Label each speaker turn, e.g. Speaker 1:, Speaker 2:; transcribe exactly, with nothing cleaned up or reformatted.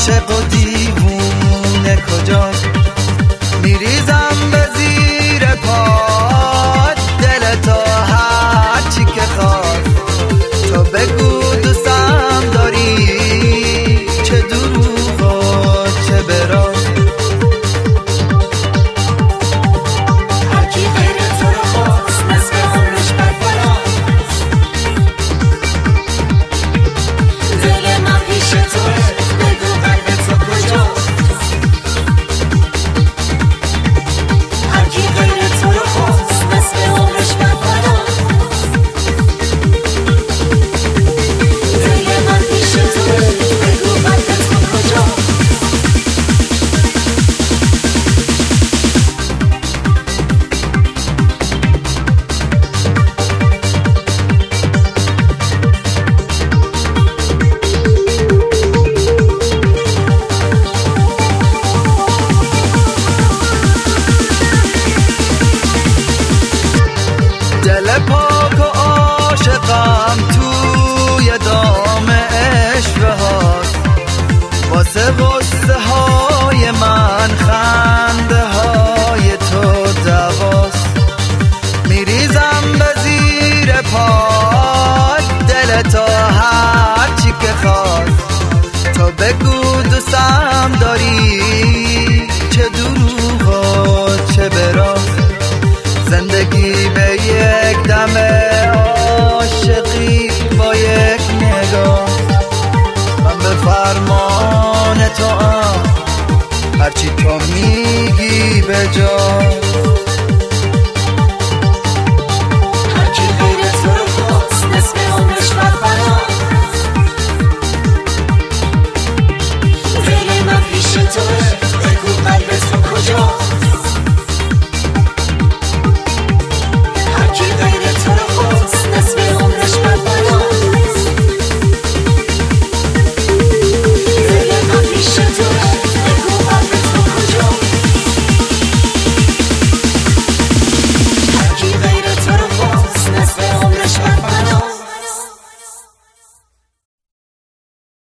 Speaker 1: عاشق و دیوونه کجاست؟ میریزم به زیر پات دل تو هر چی که خواست. تو بگو دوستم داری چه دروغ و چه براست.
Speaker 2: هر کی غیر تو رو خواست نصف عمرش بر فراز. دل من پیش توه بگو قلب تو کجاست. هر کی غیر تو رو خواست نصف عمرش بر فراز. دل من پیش توه بگو قلب تو کجاست.
Speaker 1: دل پاک و عاشقم توی دام عشق هاست. واسه غصه های من خنده های تو دواست. میریزم به زیر پات دل تو هر چی که خواست. تو بگو دوستم داری